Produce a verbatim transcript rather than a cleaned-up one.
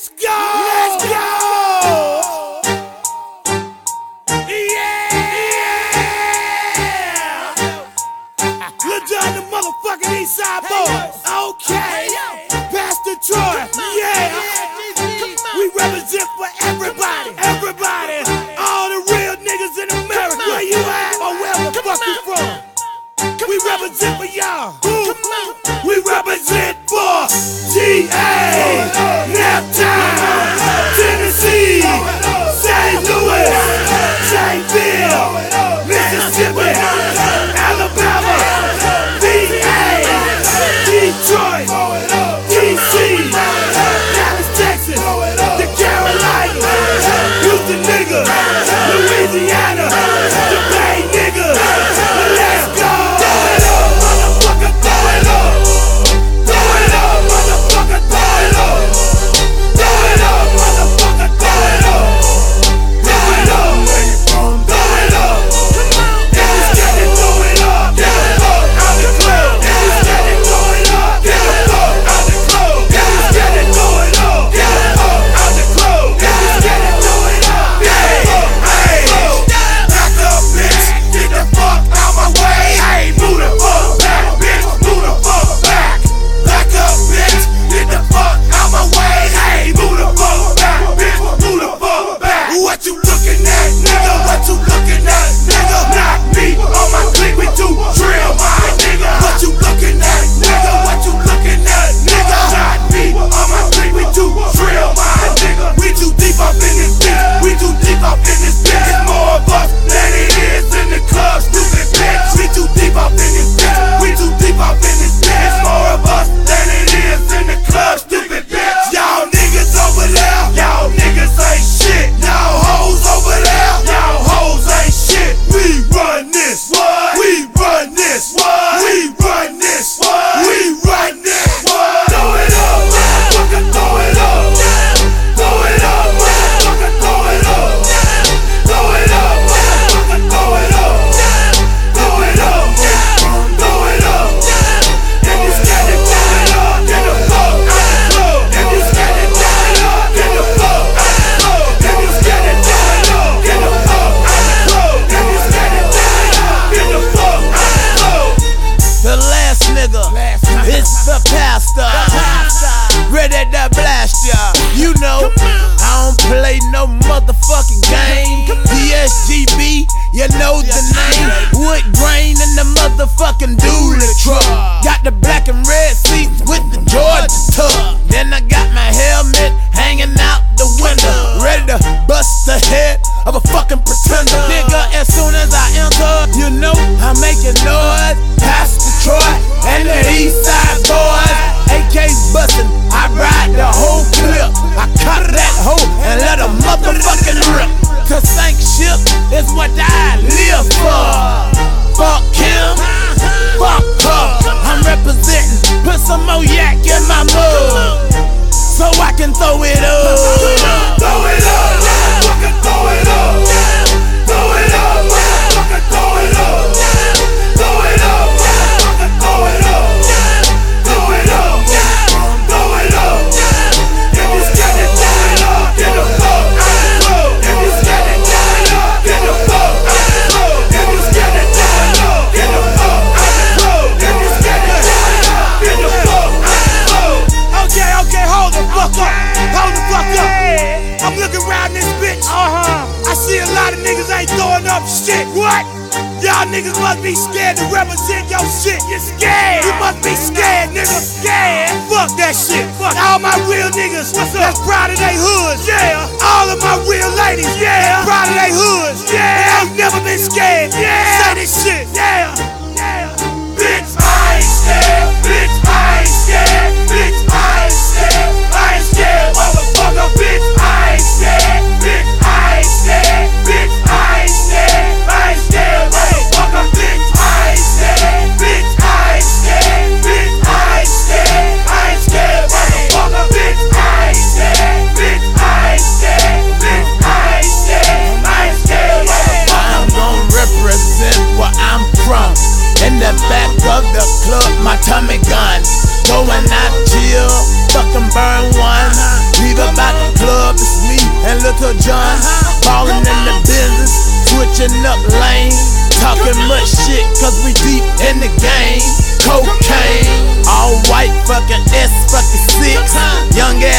Let's go! Let's go! Yeah! Look down the motherfucking East Side boys. Okay. Pastor Troy. Yeah. We represent for everybody. Everybody. All the real niggas in America. Where you at? Or where the fuck you from? We represent for y'all. We represent for G A, Naptown, Tennessee, Saint Louis, Shaneville, Mississippi, Alabama, V A, Detroit, D C, Dallas, Texas, the Carolinas, Houston niggas, Louisiana, the Bay niggas. Let's go! Throw it up, motherfucker, throw it up. Throw it up, motherfucker, throw it up. Throw it up, motherfucker, throw it up. Throw it up, throw it up. If you scared, then throw it up. Get the fuck out the club. If you scared, then throw it up. Get the fuck out the club. If you scared, then throw it up. Get the fuck out the club. If you scared, then throw it up. Get the fuck out the club. Back up, bitch. Get the fuck out my way. Hey, move the fuck back, bitch. Move the fuck back. Back up, bitch. Get the fuck out my way. Hey, move the fuck back, bitch. Move the fuck back. What you looking at, nigga? What you looking at, nigga? Not me on my clique, we too drill, my nigga. What you looking at, nigga? What you looking at, nigga? Not me on my clique, we too drill, my nigga. We too deep up in this bitch. We too deep up in this bitch. It's more of us than it is in the club, stupid bitch. We too deep up in this bitch. We too deep up in this bitch. It's more of us than it is in the club, stupid bitch. Y'all niggas over there, y'all niggas ain't shit. Y'all hoes over there, y'all hoes ain't shit. We run this, what? We run this, what? We run this, what? We run this, what? Throw it up, motherfucker, throw it up. Throw it up, motherfucker, throw it up. Throw it up, motherfucker, throw it up. Throw it up, throw it up. If you scared, then throw it up. Get the fuck out the club. If you scared, then throw it up. Get the fuck out the club. If you scared, then throw it up. Get the fuck out the club. If you scared, then throw it up. Get the fuck out the club. The last nigga, it's the pastor, ready to blast ya. You know, I don't play no motherfucking game. D S G B, you know the name. Wood grain in the motherfucking dually truck. Got the black and red seats with the Georgia tuck. Then I got my helmet hanging out the window, ready to bust the head of a fucking pretender. Nigga, as soon as I enter, you know I'm making noise. Pastor Troy and the East Side boys, A Ks bustin', I ride the whole clip. I cut that hoe and let a motherfucking rip. Cause sank ship is what I live for. Fuck him, fuck her. I'm representing, put some more yak in my mug, so I can throw it up. Throw it up, motherfucker, throw it up. Throw it up, motherfucker, throw it up. Throw it up, motherfucker, throw it up. Throw it up, throw it up. If you scared, then throw it up. Get the fuck out the club. If you scared, then throw it up. Get the fuck out the club. If you scared, then throw it up. Get the fuck out the club. If you scared, then throw it up. Get the fuck out the club. Okay, okay, hold the fuck up. Hold the fuck up. I'm looking around this bitch. Uh-huh. I see a lot of niggas ain't throwing up shit. What? Y'all niggas must be scared to represent your shit. You're scared. You must be scared, nigga. Scared. Fuck that shit. Fuck all my real niggas. What's up? That's proud of they hoods. Yeah. All of my real ladies. Yeah. Proud of they hoods. Yeah. They ain't never been scared. Yeah. Say this shit. Yeah. Yeah. Bitch, I ain't scared. Bitch, I ain't scared. Bitch, I ain't scared. I ain't scared, motherfucker. Bitch, I ain't scared. Bitch, I ain't scared. Bitch, I ain't scared. I ain't scared, motherfucker. Bitch, I ain't scared. Bitch, I ain't scared. Bitch, I ain't scared. I ain't scared, motherfucker. Bitch, I ain't scared. Bitch, I ain't scared. Bitch, I ain't scared. I ain't scared, motherfucker. I'm gon' represent where I'm from. In the back of the club, my time Little John, ballin' in the business, switching up lanes, talking much shit cause we deep in the game. Cocaine, all white fucking S fucking six, young ass